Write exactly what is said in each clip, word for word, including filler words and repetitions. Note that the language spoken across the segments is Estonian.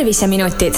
terviseminutid.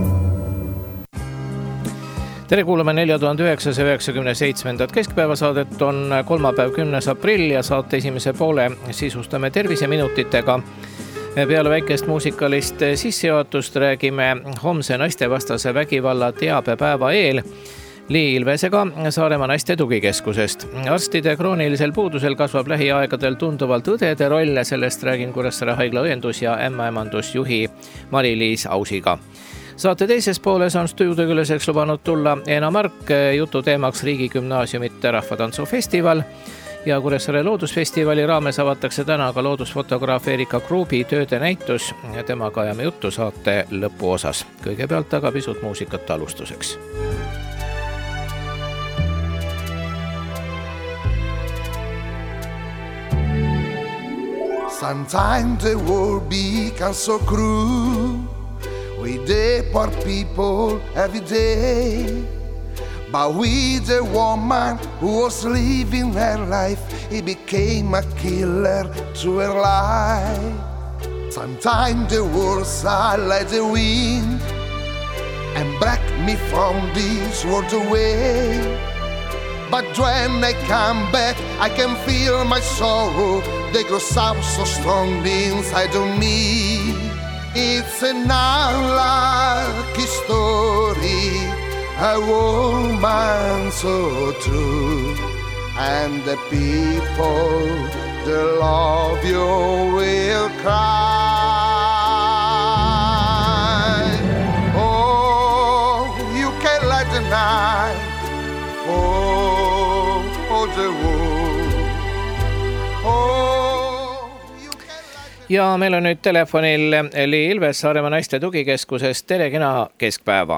Tere kuulame nelja tuhande üheksasaja üheksakümne seitsmendat keskpäevasaadet. On kolmapäev kümnes aprill ja saate esimese poole sisustame terviseminutitega. Peale väikest muusikalist sissejuhatust räägime homse naistevastase vägivalla teabepäeva eel Lii Ilvesega Saaremaa naiste tugikeskusest. Arstide kroonilisel puudusel kasvab lähiaegadel tunduvalt õdede roll, sellest räägin Kuressaare haigla õendus- ja ämmaemandusjuhi Mari-Liis Ausiga. Saate teises pooles on stuudiokülaseks lubanud tulla Eena Mark, jutu teemaks riigigümnaasiumite rahvatantsufestival ja Kuressaare loodusfestivali raames avatakse täna ka loodusfotograaf Erika Kruubi tööde näitus. Temaga ajame juttu saate lõpuosas. Kõigepealt aga pisut muusikat alustuseks. Sometimes the world becomes so cruel with the poor people every day. But with the woman who was living her life, he became a killer to her life. Sometimes the words are like the wind and break me from this world away. But when I come back, I can feel my sorrow. They grow up so strong inside of me. It's an unlucky story, a woman so true. And the people that love you will cry. Oh, you can't let the night oh, oh, the world. Oh, you can't let the... Ja meil on nüüd telefonil Lii Ilves Saaremaa naiste tugikeskusest. Tere, kena keskpäeva.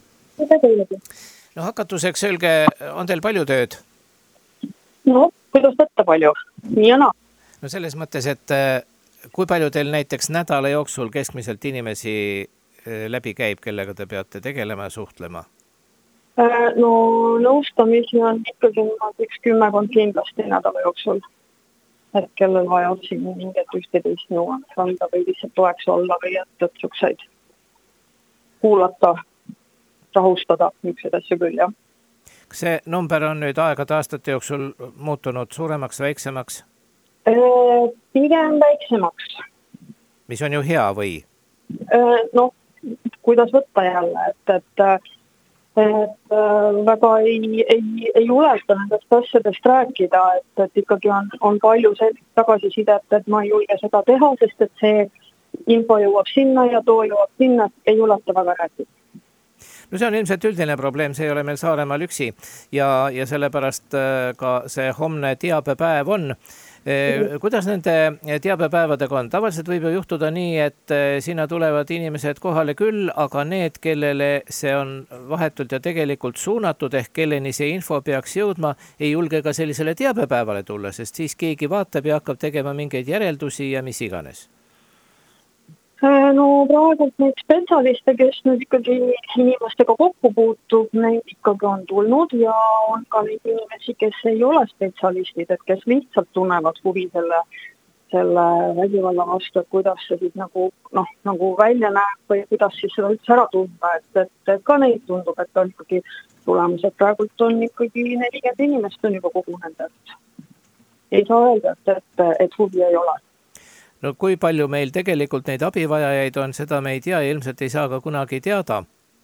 No hakatuseks öelge, on teil palju tööd? No, kuidas võtta palju? Nii ja naa. No selles mõttes, et kui palju teil näiteks nädala jooksul keskmiselt inimesi läbi käib, kellega te peate tegelema ja suhtlema? No nõustamisi on ikkagi üks kümmekond kindlasti nädala jooksul. Et kellel vaja siin mingit ühteteist nõuannet anda või lihtsalt toeks olla või et sukseid kuulata, rahustada, niisugused asju küll, jah. Kas see number on nüüd aegade aastate jooksul muutunud suuremaks, väiksemaks? Pigem väiksemaks. Mis on ju hea või? No, kuidas võtta jälle, et, et et väga ei, ei, ei juleta nendest asjadest rääkida, et, et ikkagi on, on palju tagasisidet, et ma ei julge seda teha, sest et see info jõuab sinna ja too jõuab sinna, ei juleta väga rääkida. No see on ilmselt üldine probleem, see ei ole meil Saaremaal üksi ja, ja sellepärast ka see homne teabepäev on. Kuidas nende teabepäevadega on? Tavaliselt võib ju juhtuda nii, et sinna tulevad inimesed kohale küll, aga need, kellele see on vahetult ja tegelikult suunatud ehk kelleni see info peaks jõudma, ei julge ka sellisele teabepäevale tulla, sest siis keegi vaatab ja hakkab tegema mingeid järeldusi ja mis iganes. No praegult neid spetsialiste, kes nüüd ikkagi inimestega kokku puutub, neid ikkagi on tulnud ja on ka neid inimesi, kes ei ole spetsialistid, et kes lihtsalt tunnevad huvi selle, selle vägivalla vastu, et kuidas see siis nagu, noh, nagu välja näeb või kuidas siis seda üldse ära tunda, et, et, et ka neid tundub, et on ikkagi tulemus, et praegult on ikkagi nelikümmend inimest on juba kogunenud, et ei saa öelda, et, et, et huvi ei ole. No kui palju meil tegelikult neid abivajajaid on, seda me ei tea ja ilmselt ei saa ka kunagi teada.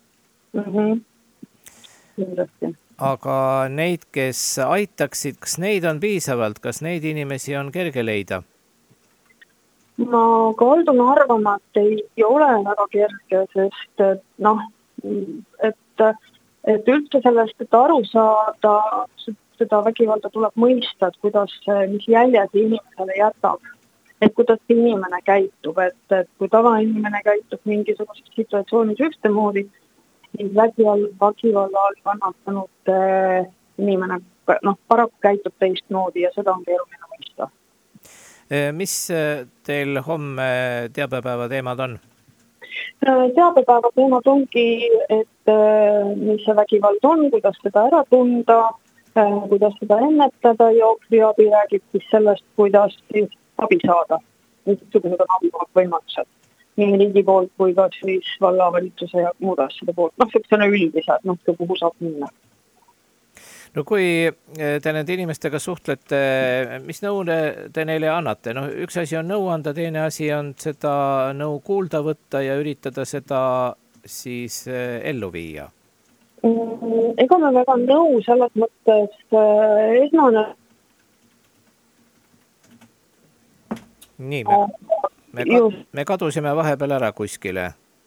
Mm-hmm. Aga neid, kes aitaksid, kas neid on piisavalt, kas neid inimesi on kerge leida? Ma kaldun arvama, et ei ole väga kerge, sest et, noh, et, et üldse sellest, et aru saada, seda vägivalda tuleb mõista, et kuidas, mis jälje see inimesele jätab. Et kuidas inimene käitub, et, et kui tavainimene käitub mingisugused situatsioonis ühtemoodi, siis vägivalla all kannatanud äh, inimene noh, paraku käitub teistmoodi ja seda on keeruline mõista. Mis teil homme teabepäeva teemad on? Teabepäeva teemad ongi, et mis see vägivald on, kuidas seda ära tunda, kuidas seda ennetada ja ohvriabi räägib siis sellest, kuidas siis abi saada, missugused on abivõimalused. nii riigi poolt kui ka siis vallavalitsuse ja muud asjade poolt. Noh, selline üldised, noh, kuhu saab minna. No kui te nende inimestega suhtlete, mis nõu te neile annate? No, üks asi on nõu anda, teine asi on seda nõu kuulda võtta ja üritada seda siis ellu viia. Ega me väga nõu selles mõttes esmane. Nii, me, me, kad, me kadusime vahepeal ära kuskile.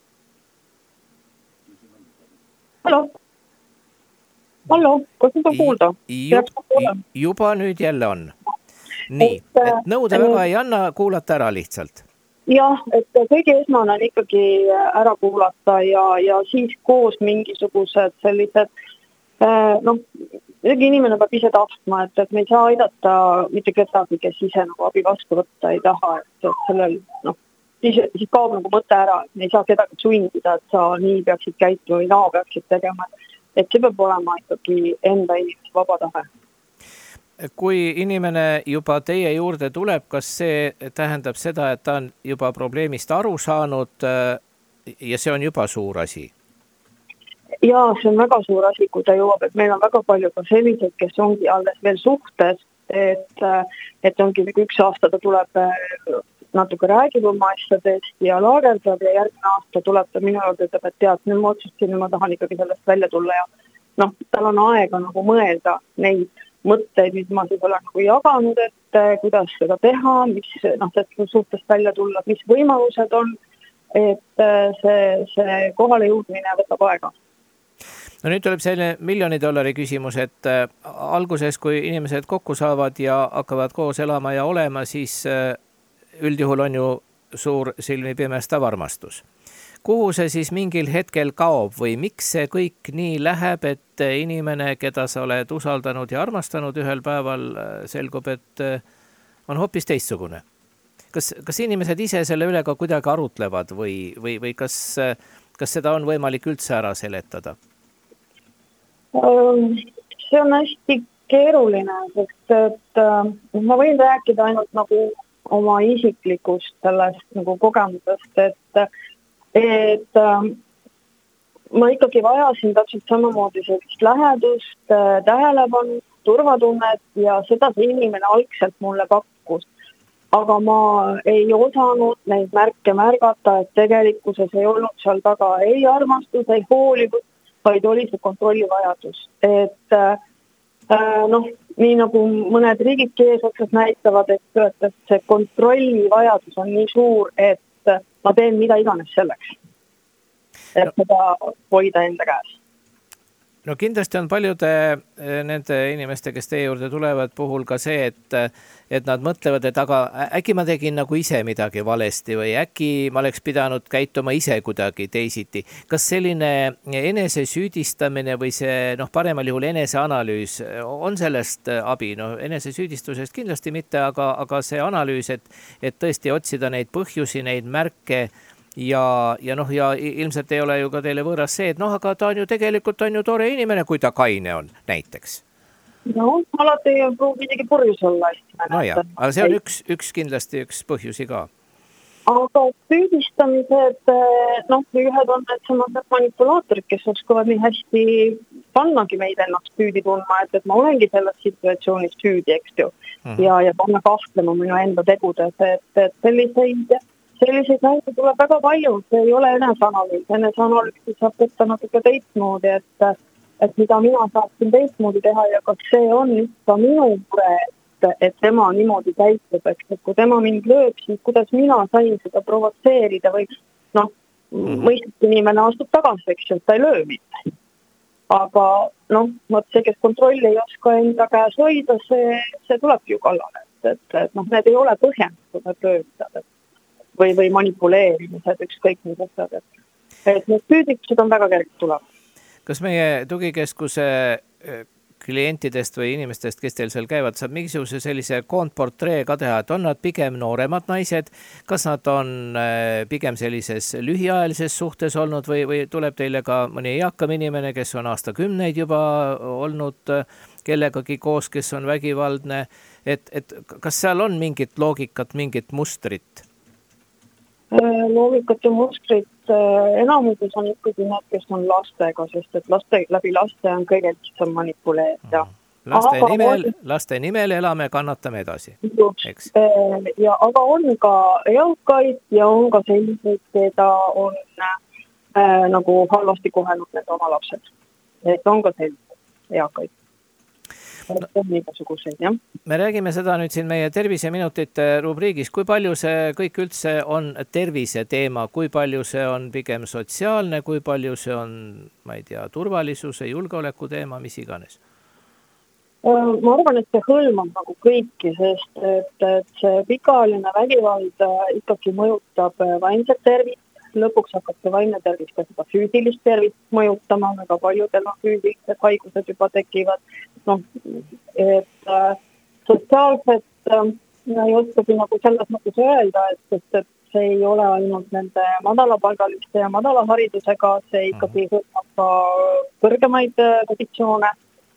Hallo? Hallo, kas nüüd on kuulda? Juba, juba nüüd jälle on. Nii, et nõude väga ei anna, kuulata ära lihtsalt. Jah, et kõige esmane on ikkagi ära kuulata ja, ja siis koos mingisugused sellised, noh, inimene peab ise tahtma, et, et me ei saa aidata mitte kedagi, kes ise nagu abi vastu võtta ei taha, et, et sellel, noh, siis, siis kaob nagu mõte ära, et me ei saa kedagi sundida, et sa nii peaksid käituma või naa peaksid tegema. Et see peab olema ikkagi enda inimese vaba tahe. Kui inimene juba teie juurde tuleb, kas see tähendab seda, et ta on juba probleemist aru saanud ja see on juba suur asi? Jaa, see on väga suur asi, kui ta jõuab, et meil on väga palju ka selliseid, kes ongi alles veel suhtes, et, et ongi üks aasta ta tuleb natuke räägib oma asjadest ja laagerdab ja järgmine aasta tuleb ta minu juurde, ütleb, et tead, nüüd ma otsustasin ja ma tahan ikkagi sellest välja tulla ja noh, tal on aega nagu mõelda neid mõtteid, mis ma siis olen nagu jaganud, et kuidas seda teha, mis noh, sellest suhtest välja tulla, mis võimalused on, et see, see kohale jõudmine võtab aega. No nüüd tuleb selline miljoni dollari küsimus, et alguses, kui inimesed kokku saavad ja hakkavad koos elama ja olema, siis üldjuhul on ju suur silmi pimestav armastus. Kuhu see siis mingil hetkel kaob või miks see kõik nii läheb, et inimene, keda sa oled usaldanud ja armastanud ühel päeval, selgub, et on hoopis teistsugune? Kas, kas inimesed ise selle üle ka kuidagi arutlevad või, või, või kas, kas seda on võimalik üldse ära seletada? See on hästi keeruline, sest et ma võin rääkida ainult nagu oma isiklikust sellest nagu kogemusest, et, et ma ikkagi vajasin täpselt samamoodi sellist lähedust, tähelepanu, turvatunnet ja seda see inimene algselt mulle pakkus. Aga ma ei osanud neid märke märgata, et tegelikkuses ei olnud seal taga ei armastus, ei hoolivus, vaid oli see kontrollivajadus. Et noh, nii nagu mõned riigid eesotsas näitavad, et, et see kontrollivajadus on nii suur, et ma teen mida iganes selleks, et seda hoida enda käes. No kindlasti on paljude nende inimeste, kes teie juurde tulevad puhul ka see, et, et nad mõtlevad, et aga äkki ma tegin nagu ise midagi valesti või äkki ma oleks pidanud käituma ise kuidagi teisiti. Kas selline enese süüdistamine või see noh, paremal juhul eneseanalüüs on sellest abi? No, enese süüdistusest kindlasti mitte, aga, aga see analüüs, et, et tõesti otsida neid põhjusi, neid märke, Ja, ja noh, ja ilmselt ei ole ju ka teile võõras see, et noh, aga ta on ju tegelikult on ju tore inimene, kui ta kaine on näiteks. No, alati ei pruugi midagi purjus olla. No jah, aga see on üks, üks kindlasti üks põhjusi ka. Aga süüdistamised, noh, ühed on need manipulaatorid, kes oskavad nii hästi pannagi meid ennast süüdi tundma, et, et ma olengi selles situatsioonis süüdi, eks ju. Mm-hmm. Ja, ja panna kahtlema minu enda tegudes, et, et selliseid Selliseid näite tuleb väga palju, see ei ole eneseanalüüs. Eneseanalüüsi saab võtta natuke teistmoodi, et, et mida mina saaksin teistmoodi teha ja kas see on ikka minu mure, et, et tema niimoodi käitub, et kui tema mind lööb, siis kuidas mina sain seda provotseerida või noh, mõistlik inimene astub tagasi, eks ju, et ta ei löö mitte. Aga noh, see, kes kontrolli ei oska enda käes hoida, see, see tulebki ju kallale, et, et, et noh, need ei ole põhjendatud, need löömised, et või, või manipuleerimised, ükskõik mis asjad. Et need süüdikused on väga kergelt tulevad. Kas meie tugikeskuse klientidest või inimestest, kes teil seal käivad, saab mingisuguse sellise koondportree ka teha, et on nad pigem nooremad naised, kas nad on pigem sellises lühiajalises suhtes olnud või, või tuleb teile ka mõni eakam inimene, kes on aastakümneid juba olnud kellegagi koos, kes on vägivaldne, et, et kas seal on mingit loogikat, mingit mustrit? Loomikate mustrid enamuses on ikkagi need, kes on lastega, sest et laste, läbi laste on kõige lihtsam manipuleerida. Laste aga nimel, on, laste nimel elame, kannatame edasi. Just, ja aga on ka eakaid ja on ka selliseid, keda on äh, nagu halvasti kohenud need oma lapsed. Et on ka selliseid eakaid. No, jah. Me räägime seda nüüd siin meie terviseminutite rubriigis, kui palju see kõik üldse on tervise teema, kui palju see on pigem sotsiaalne, kui palju see on, ma ei tea, turvalisuse, julgeoleku teema, mis iganes? Ma arvan, et see hõlmab nagu kõiki, sest et, et see pikaajaline vägivald ikkagi mõjutab vaimset tervist. Lõpuks hakkab see vaimne tervis ka seda füüsilist tervist mõjutama, väga paljudel on füüsilised haigused juba tekivad. No, et äh, sotsiaalselt äh, ei oskagi nagu selles mõttes öelda, et, et, et see ei ole ainult nende madalapalgaliste ja madala haridusega, see ikkagi hõlmab ka kõrgemaid positsioone.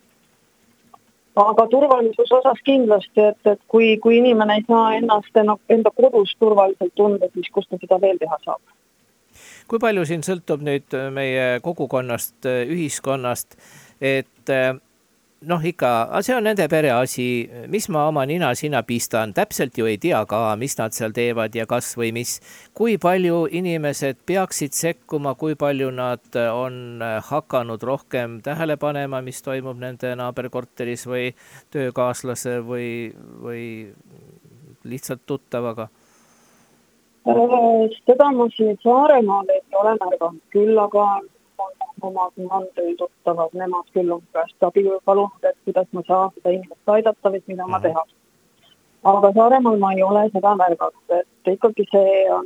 Aga turvalisus osas kindlasti, et, et kui, kui inimene ei saa ennast enda kodus turvaliselt tunda, siis kus ta seda veel teha saab? Kui palju siin sõltub nüüd meie kogukonnast, ühiskonnast, et noh ikka, see on nende pere asi, mis ma oma nina sinna pistan, täpselt ju ei tea ka, mis nad seal teevad ja kas või mis. Kui palju inimesed peaksid sekkuma, kui palju nad on hakanud rohkem tähele panema, mis toimub nende naaberkorteris või töökaaslase või, või lihtsalt tuttavaga? Seda ma siin Saaremaal ei ole märganud, küll aga omad mandel tuttavad, nemad küll on käest abi palunud, et kuidas ma saan seda inimest aidata või mida ma teha. Aga Saaremaal ma ei ole seda märganud, et ikkagi see on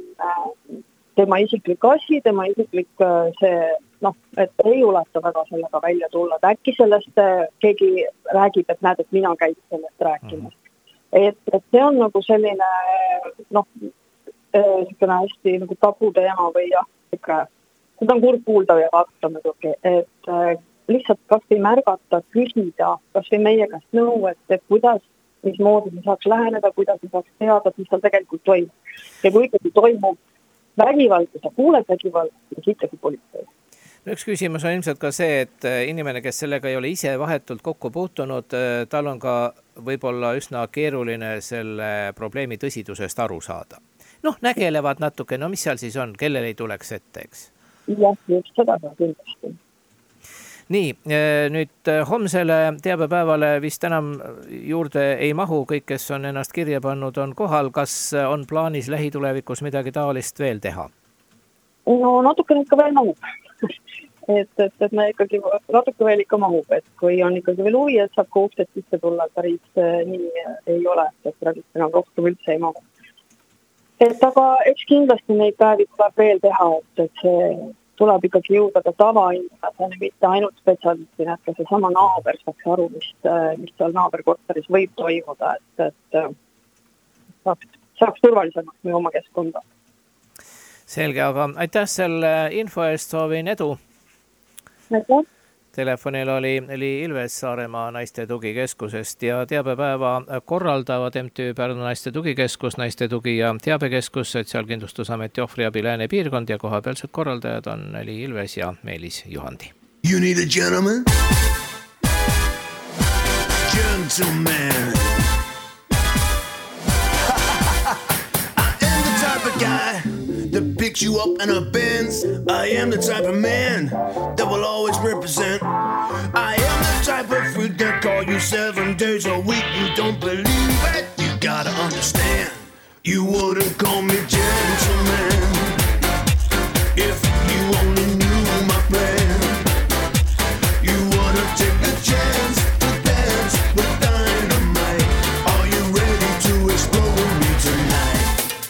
tema isiklik asi, tema isiklik see, noh, et ei uleta väga sellega välja tulla, et äkki sellest keegi räägib, et näed, et mina käin sellest rääkimas. Et, et see on nagu selline, noh, selline hästi nagu tabu teema või jah, ikka, seda on kurb kuulda ja vaadata muidugi, et äh, lihtsalt kas või märgata, küsida, kas või meie käest nõu, et, et kuidas, mismoodi me saaks läheneda, kuidas me saaks teada, mis seal tegelikult toimub. Ja kui ikkagi toimub vägivald, kui sa kuuled vägivald, siis ikkagi politsei. No üks küsimus on ilmselt ka see, et inimene, kes sellega ei ole ise vahetult kokku puutunud, tal on ka võib-olla üsna keeruline selle probleemi tõsidusest aru saada. Noh, nägelevad natuke, no mis seal siis on, kellel ei tuleks ette, eks? Jah, just seda ka kindlasti. Nii, nüüd homsele teabepäevale vist enam juurde ei mahu, kõik, kes on ennast kirja pannud, on kohal. Kas on plaanis lähitulevikus midagi taolist veel teha? No natuke ikka veel mahub. et, et, et me ikkagi natuke veel ikka mahub, et kui on ikkagi veel huvi, et saab ka uksed sisse tulla, päris nii ei ole, et praegu enam rohkem üldse ei mahu. Et aga eks kindlasti neid päevi tuleb veel teha, et, et see tuleb ikkagi jõuda ka tavainimeseni, mitte ainult spetsialistina, et ka see sama naaber saaks aru, mis, mis seal naaberkorteris võib toimuda, et, et saaks, saaks turvalisemaks meie oma keskkonda. Selge, aga aitäh selle info eest, soovin edu. Aitäh. Telefonil oli Eli Ilves Saaremaa naiste tugikeskusest ja teabepäeva korraldavad M T Pärnu naiste tugikeskus, naiste tugi ja teabekeskus, Sotsiaalkindlustusameti ohvriabi Lääne piirkond ja kohapealsed korraldajad on Eli Ilves ja Meelis Juhandi. You need a gentleman? Gentleman. I am the type of guy that picks you up in a Benz. I am the type of man that will always represent. I am the type of freak that call you seven days a week. You don't believe it, you gotta understand. You wouldn't call me gentleman if you only knew my plan. You wanna take the chance to dance with dynamite. Are you ready to explode me tonight?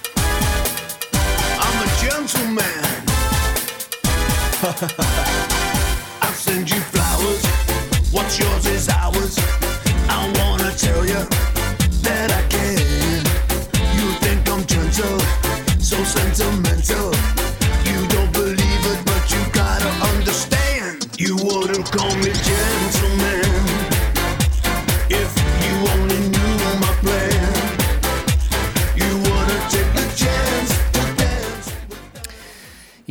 I'm a gentleman. I'll send you flowers. What's yours is ours. I wanna tell you that I can. You think I'm gentle.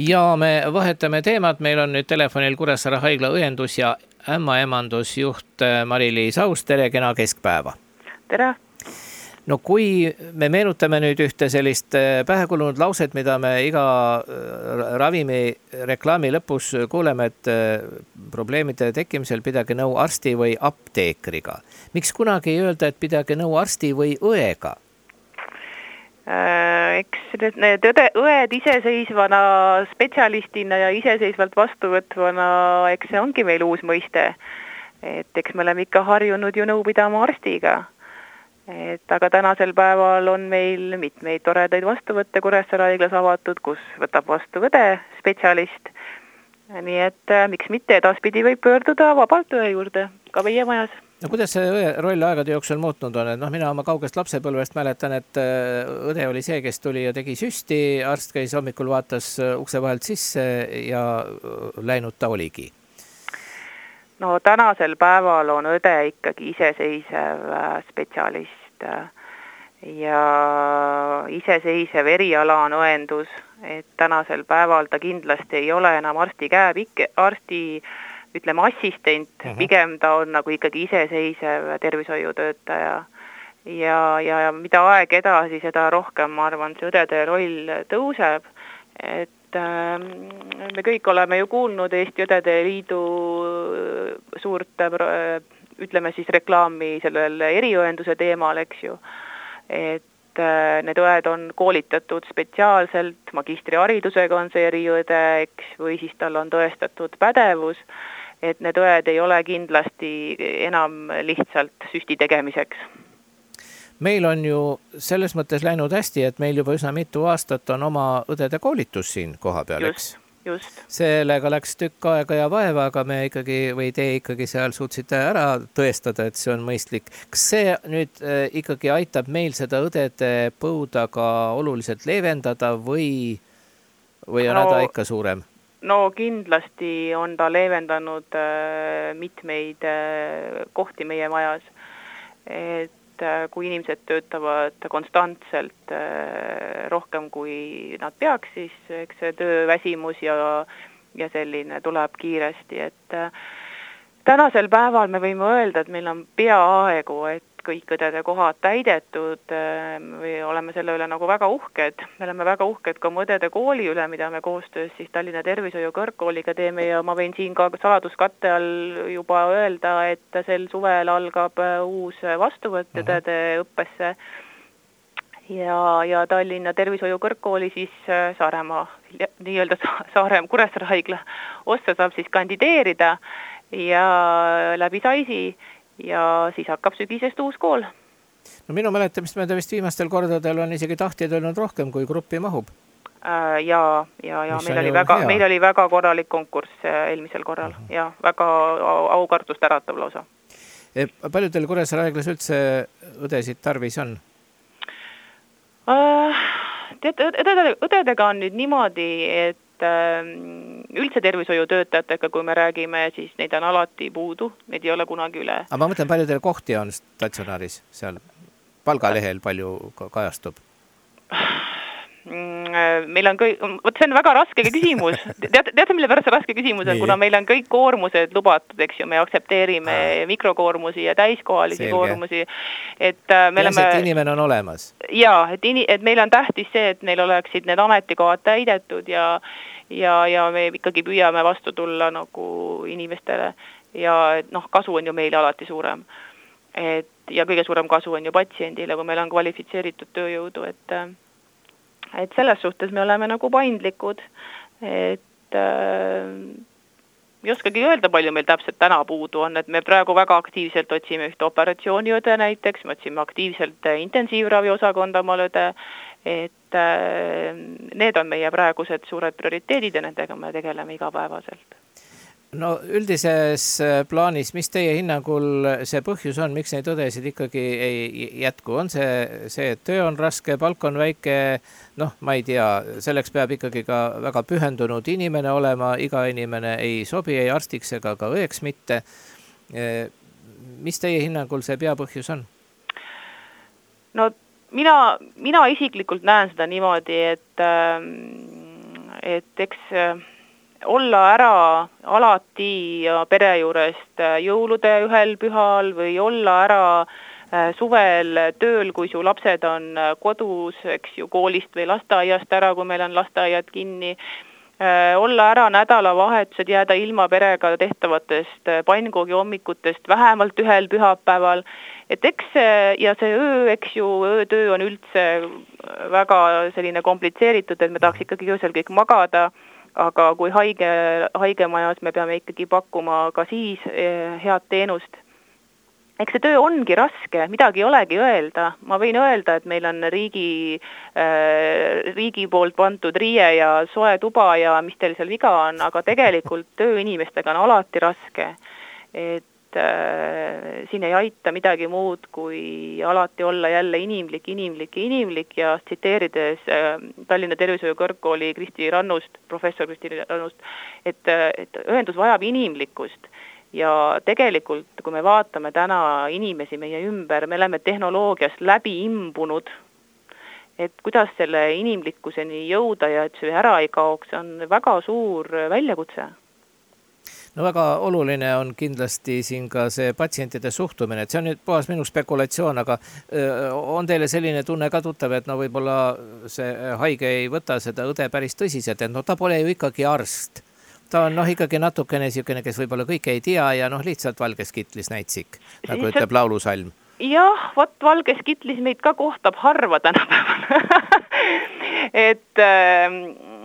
Ja me vahetame teemat, meil on nüüd telefonil Kuressaare haigla õendus- ja ämmaemandusjuht Mari-Liis Aus, tere, kena keskpäeva. Tere! No kui me meenutame nüüd ühte sellist pähekulunud lauset, mida me iga ravimi reklaami lõpus kuuleme, et probleemide tekkimisel pidage nõu arsti või apteekriga. Miks kunagi ei öelda, et pidage nõu arsti või õega? Eks need õde, õed iseseisvana spetsialistina ja iseseisvalt vastuvõtvana, eks see ongi meil uus mõiste. Et eks me oleme ikka harjunud ju nõu pidama arstiga. Et aga tänasel päeval on meil mitmeid toredaid vastuvõtte Kuressaare haiglas avatud, kus võtab vastu õde spetsialist. Nii et miks mitte edaspidi võib pöörduda vabalt õe juurde, ka meie majas. No kuidas see õe roll aegade jooksul muutunud on? Et noh, mina oma kaugest lapsepõlvest mäletan, et õde oli see, kes tuli ja tegi süsti, arst käis hommikul, vaatas ukse vahelt sisse ja läinud ta oligi. No tänasel päeval on õde ikkagi iseseisev spetsialist ja iseseisev eriala on õendus, et tänasel päeval ta kindlasti ei ole enam arsti käepikk, arsti ütleme assistent, uh-huh. Pigem ta on nagu ikkagi iseseisev tervishoiutöötaja ja, ja, ja mida aeg edasi, seda rohkem, ma arvan, see õdede roll tõuseb, et me kõik oleme ju kuulnud Eesti Õdede Liidu suurt, ütleme siis reklaami sellel eriõenduse teemal, eks ju, et need õed on koolitatud spetsiaalselt, magistriharidusega on see eriõde, eks, või siis tal on tõestatud pädevus, et need õed ei ole kindlasti enam lihtsalt süsti tegemiseks. Meil on ju selles mõttes läinud hästi, et meil juba üsna mitu aastat on oma õdede koolitus siin koha peal, eks? Just. Sellega läks tükk aega ja vaeva, aga me ikkagi, või te ikkagi seal suutsite ära tõestada, et see on mõistlik. Kas see nüüd ikkagi aitab meil seda õdede põuda ka oluliselt leevendada või, või on no, häda ikka suurem? No kindlasti on ta leevendanud mitmeid kohti meie majas, et kui inimesed töötavad konstantselt rohkem kui nad peaks, siis eks see tööväsimus ja, ja selline tuleb kiiresti, et tänasel päeval me võime öelda, et meil on peaaegu, et kõik õdede kohad täidetud või oleme selle üle nagu väga uhked. Me oleme väga uhked ka õdede kooli üle, mida me koostöös siis Tallinna Tervishoiu kõrgkooliga teeme ja ma võin siin ka saladuskatte all juba öelda, et sel suvel algab uus vastuvõtt õdede õppesse ja, ja Tallinna Tervishoiu kõrgkooli siis Saaremaa, nii-öelda Saarem Kuressaare haigla ossa saab siis kandideerida ja läbi saisi ja siis hakkab sügisest uus kool. No minu mäletamist mööda vist viimastel kordadel on isegi tahtjaid olnud rohkem, kui gruppi mahub. Äh, ja, ja, ja meil oli, väga, meil oli väga korralik konkurss eelmisel korral uh-huh. ja väga aukartust äratav lausa. E, paljudel Kuressaare haiglas üldse õdesid tarvis on? Äh, tead, õdede, õdedega on nüüd niimoodi, et üldse tervishoiutöötajatega, kui me räägime, siis neid on alati puudu, neid ei ole kunagi üle. Aga ma mõtlen, paljudel kohti on statsionaaris seal, palgalehel palju kajastub? Meil on kõik, võt see on väga raske küsimus. Tead, tead mille pärast see raske küsimus on, kuna meil on kõik koormused lubatud, eks ju, me aktsepteerime ah. mikrokoormusi ja täiskohalisi Selge. koormusi. Et me oleme... et inimene on olemas. Jaa, et, in, et meil on tähtis see, et neil oleksid need ametikohad täidetud ja, ja, ja me ikkagi püüame vastu tulla nagu inimestele ja noh, kasu on ju meil alati suurem. Et, ja kõige suurem kasu on ju patsiendile, kui meil on kvalifitseeritud tööjõudu, et et selles suhtes me oleme nagu paindlikud, et äh, ei oskagi öelda, palju meil täpselt täna puudu on, et me praegu väga aktiivselt otsime ühte operatsiooniõde näiteks, me otsime aktiivselt intensiivravi osakonda omal õde, et äh, need on meie praegused suured prioriteedid ja nendega me tegeleme igapäevaselt. No üldises plaanis, mis teie hinnangul see põhjus on, miks neid õdesid ikkagi ei jätku? On see, see, et töö on raske, palk on väike, noh, ma ei tea, selleks peab ikkagi ka väga pühendunud inimene olema, iga inimene ei sobi ei arstiks ega ka õeks mitte. Mis teie hinnangul see peapõhjus on? No mina, mina isiklikult näen seda niimoodi, et et eks olla ära alati pere juurest jõulude ühel pühal või olla ära suvel tööl, kui su lapsed on kodus, eks ju, koolist või lasteaiast ära, kui meil on lasteaiad kinni, olla ära nädalavahetused, jääda ilma perega tehtavatest pannkoogi hommikutest vähemalt ühel pühapäeval, et eks ja see öö, eks ju, öötöö on üldse väga selline komplitseeritud, et me tahaks ikkagi öösel kõik magada, aga kui haige, haigemajas me peame ikkagi pakkuma ka siis head teenust. Eks see töö ongi raske, midagi ei olegi öelda. Ma võin öelda, et meil on riigi, äh, riigi poolt pandud riie ja soe tuba ja mis teil seal viga on, aga tegelikult töö inimestega on alati raske. Et äh, siin ei aita midagi muud, kui alati olla jälle inimlik, inimlik, inimlik ja tsiteerides äh, Tallinna Tervishoiu Kõrgkooli Kristi Rannust, professor Kristi Rannust, et, et õendus vajab inimlikkust. Ja tegelikult, kui me vaatame täna inimesi meie ümber, me oleme tehnoloogiast läbi imbunud, et kuidas selle inimlikkuseni jõuda ja et see ära ei kaoks, on väga suur väljakutse. No väga oluline on kindlasti siin ka see patsientide suhtumine, et see on nüüd puhas minu spekulatsioon, aga on teile selline tunne ka tuttav, et no võib-olla see haige ei võta seda õde päris tõsiselt, et no ta pole ju ikkagi arst. Ta on noh ikkagi natukene niisugune, kes võib-olla kõike ei tea ja noh lihtsalt valges kitlis näitsik, nagu ütleb laulusalm. Jah, vot valges kitlis meid ka kohtab harva tänapäeval. et äh,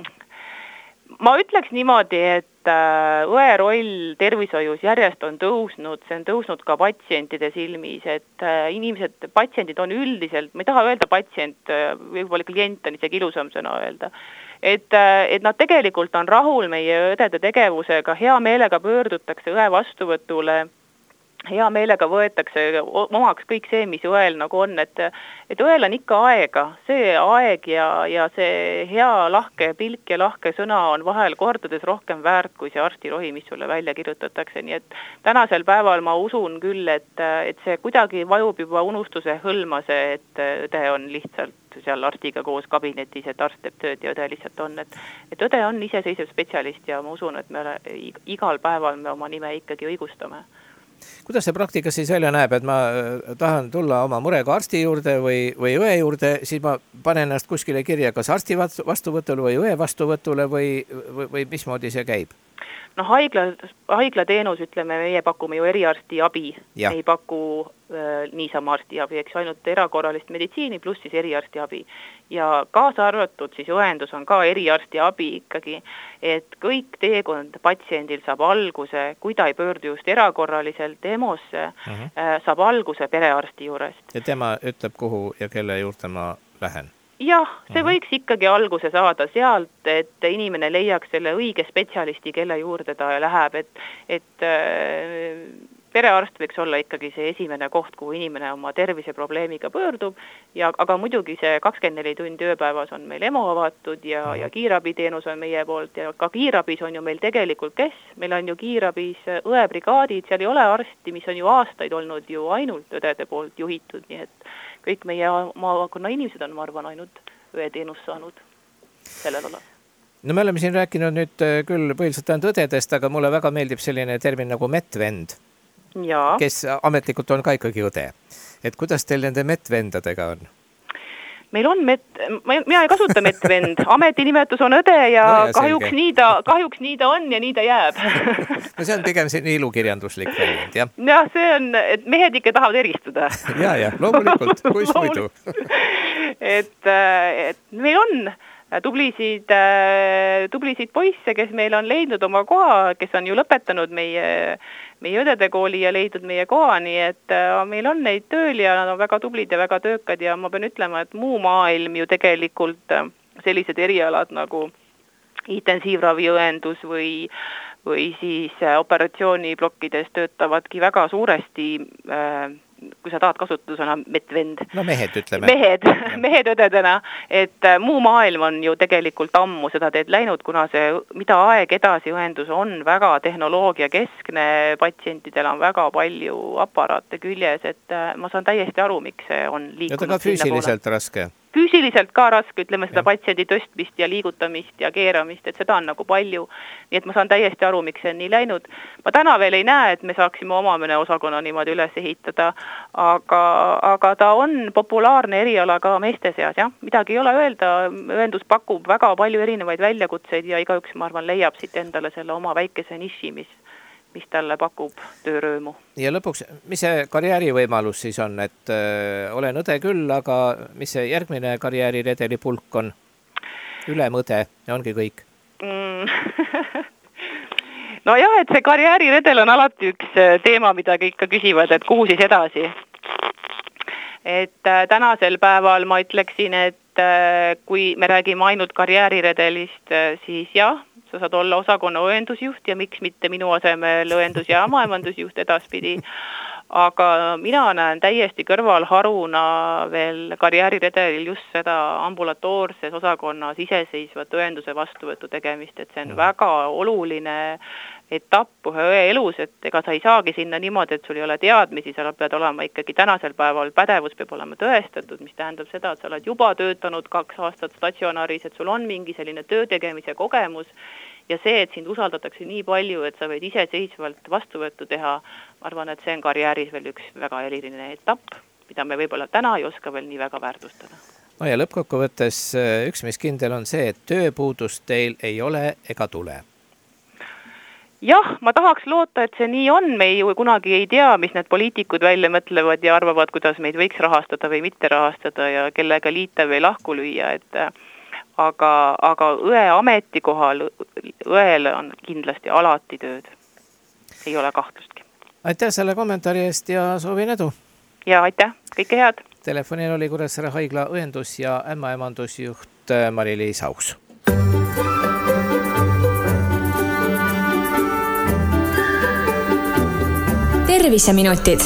ma ütleks niimoodi, et äh, õe roll tervishoius järjest on tõusnud, see on tõusnud ka patsientide silmis, et äh, inimesed, patsiendid on üldiselt, ma ei taha öelda patsient, võib-olla klient on isegi ilusam sõna öelda, Et, et nad tegelikult on rahul meie õdede tegevusega, hea meelega pöördutakse õe vastuvõtule, hea meelega võetakse omaks kõik see, mis õel nagu on, et, et õel on ikka aega, see aeg ja, ja see hea lahke pilk ja lahke sõna on vahel kordades rohkem väärt kui see arstirohi, mis sulle välja kirjutatakse, nii et tänasel päeval ma usun küll, et, et see kuidagi vajub juba unustuse hõlma see, et õde on lihtsalt seal arstiga koos kabinetis, et arst teeb tööd ja õde lihtsalt on, et, et õde on iseseisev spetsialist ja ma usun, et me igal päeval me oma nime ikkagi õigustame. Kuidas see praktika siis välja näeb, et ma tahan tulla oma murega arsti juurde või, või õe juurde, siis ma panen ennast kuskile kirja, kas arsti vastuvõtule või õe vastuvõtule või, või, või mismoodi see käib? No haigla, haigla teenus, ütleme, meie pakume ju eriarsti abi, ja. Ei paku äh, niisama arsti abi, eks ainult erakorralist meditsiini pluss siis eriarsti abi. Ja kaasa arvatud siis õendus on ka eriarsti abi ikkagi, et kõik teekond patsiendil saab alguse, kui ta ei pöördu just erakorraliselt EMO-sse, uh-huh. äh, saab alguse perearsti juurest. Ja tema ütleb, kuhu ja kelle juurde ma lähen? Jah, see võiks ikkagi alguse saada sealt, et inimene leiaks selle õige spetsialisti, kelle juurde ta läheb, et, et äh, perearst võiks olla ikkagi see esimene koht, kuhu inimene oma terviseprobleemiga pöördub, ja, aga muidugi see kakskümmend neli tundi ööpäevas on meil EMO avatud ja, ja kiirabiteenus on meie poolt ja ka kiirabis on ju meil tegelikult kes, meil on ju kiirabis õebrigaadid, seal ei ole arsti, mis on ju aastaid olnud ju ainult õdede poolt juhitud, nii et kõik meie maakonna inimesed on, ma arvan, ainult õeteenus saanud sellel alal. No me oleme siin rääkinud nüüd küll põhiliselt ainult õdedest, aga mulle väga meeldib selline termin nagu medvend, ja. Kes ametlikult on ka ikkagi õde. Et kuidas teil nende medvendadega on? Meil on met, mina ei kasuta medvend, ametinimetus on õde ja, no ja kahjuks, nii ta, kahjuks nii ta on ja nii ta jääb. No see on pigem selline ilukirjanduslik väljend, jah? Jah, see on, et mehed ikka tahavad eristuda. Ja, ja, loomulikult, kuis muidu. et, et meil on tublisid, tublisid poisse, kes meil on leidnud oma koha, kes on ju lõpetanud meie, meie õdede kooli ja leidnud meie koha, nii et meil on neid tööl ja nad on väga tublid ja väga töökad ja ma pean ütlema, et muu maailm ju tegelikult sellised erialad nagu intensiivraviõendus või, või siis operatsiooniblokkides töötavadki väga suuresti äh, kui sa tahad kasutada sõna medvend. No mehed ütleme. Mehed, mehed õdedena, et muu maailm on ju tegelikult ammu seda teed läinud, kuna see, mida aeg edasi õendus on väga tehnoloogia keskne, patsientidel on väga palju aparaate küljes, et ma saan täiesti aru, miks see on liikunud. Ja ta ka füüsiliselt raske. füüsiliselt ka raske, ütleme seda patsiendi tõstmist ja liigutamist ja keeramist, et seda on nagu palju. Nii et ma saan täiesti aru, miks see on nii läinud. Ma täna veel ei näe, et me saaksime oma mõne osakonna niimoodi üles ehitada, aga, aga ta on populaarne eriala ka meeste seas, jah. Midagi ei ole öelda, õendus pakub väga palju erinevaid väljakutseid ja igaüks, ma arvan, leiab siit endale selle oma väikese niši, mis mis talle pakub tööröömu. Ja lõpuks, mis see karjäärivõimalus siis on, et öö, olen õde küll, aga mis see järgmine karjääriredeli pulk on? Ülem õde, ongi kõik. Mm. No jah, et see karjääriredel on alati üks teema, mida kõik ka küsivad, et kuhu siis edasi. Et tänasel päeval ma ütleksin, et kui me räägime ainult karjääriredelist, siis jah, sa saad olla osakonna õendusjuht ja miks mitte minu asemel õendus- ja ämmaemandusjuht edaspidi. Aga mina näen täiesti kõrvalharuna veel karjääriredelil just seda ambulatoorses osakonnas iseseisvat õenduse vastuvõtu tegemist, et see on väga oluline etapp ühe õe elus, et ega sa ei saagi sinna niimoodi, et sul ei ole teadmisi, sa pead olema ikkagi tänasel päeval pädevus peab olema tõestatud, mis tähendab seda, et sa oled juba töötanud kaks aastat statsionaris, et sul on mingi selline töötegemise kogemus ja see, et sind usaldatakse nii palju, et sa võid iseseisvalt vastuvõttu teha, ma arvan, et see on karjääris veel üks väga eriline etapp, mida me võib-olla täna ei oska veel nii väga väärtustada. No ja lõppkokkuvõttes üks, mis kindel on see, et tööpuudust teil ei ole ega tule. Jah, ma tahaks loota, et see nii on, me ei ju kunagi ei tea, mis need poliitikud välja mõtlevad ja arvavad, kuidas meid võiks rahastada või mitte rahastada ja kellega liita või lahku lüüa, et aga, aga õe ametikohal õel on kindlasti alati tööd. Ei ole kahtlustki. Aitäh selle kommentaari eest ja soovin edu. Ja aitäh, kõike head. Telefonil oli Kuressaare haigla õendus- ja ämmaemandusjuht Mari-Liis Aus. Terviseminutid.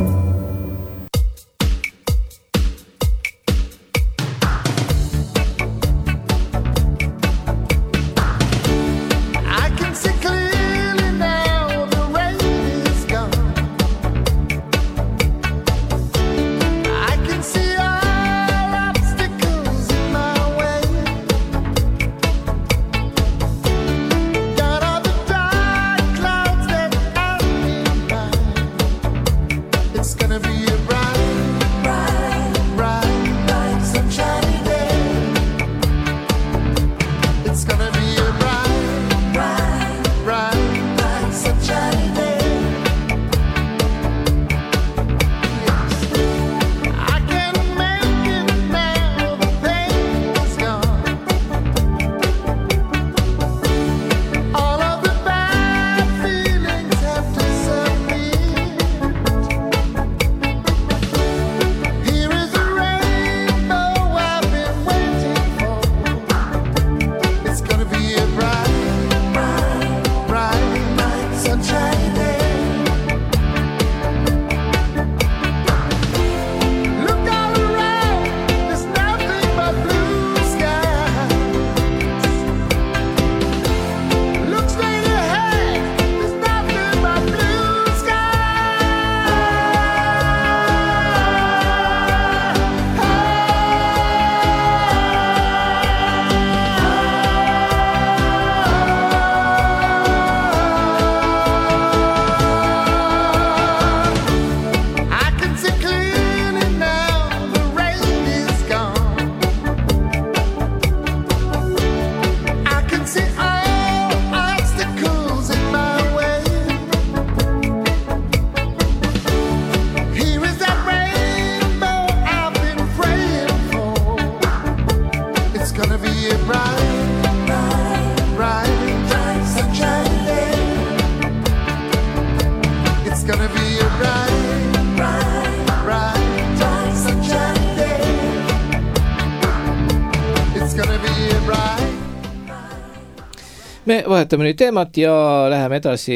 Me vahetame nüüd teemat ja läheme edasi